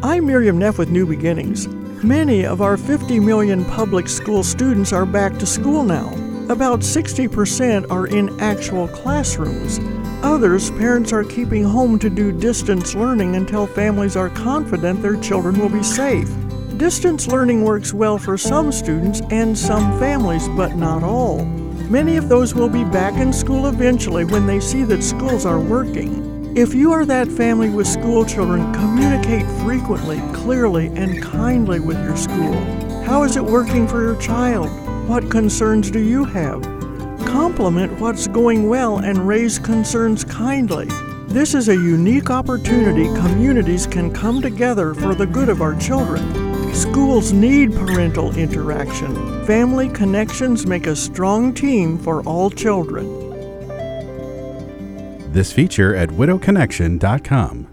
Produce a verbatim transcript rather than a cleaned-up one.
I'm Miriam Neff with New Beginnings. Many of our fifty million public school students are back to school now. About sixty percent are in actual classrooms. Others, parents are keeping home to do distance learning until families are confident their children will be safe. Distance learning works well for some students and some families, but not all. Many of those will be back in school eventually when they see that schools are working. If you are that family with school children, communicate frequently, clearly, and kindly with your school. How is it working for your child? What concerns do you have? Compliment what's going well and raise concerns kindly. This is a unique opportunity communities can come together for the good of our children. Schools need parental interaction. Family connections make a strong team for all children. This feature at widow connection dot com.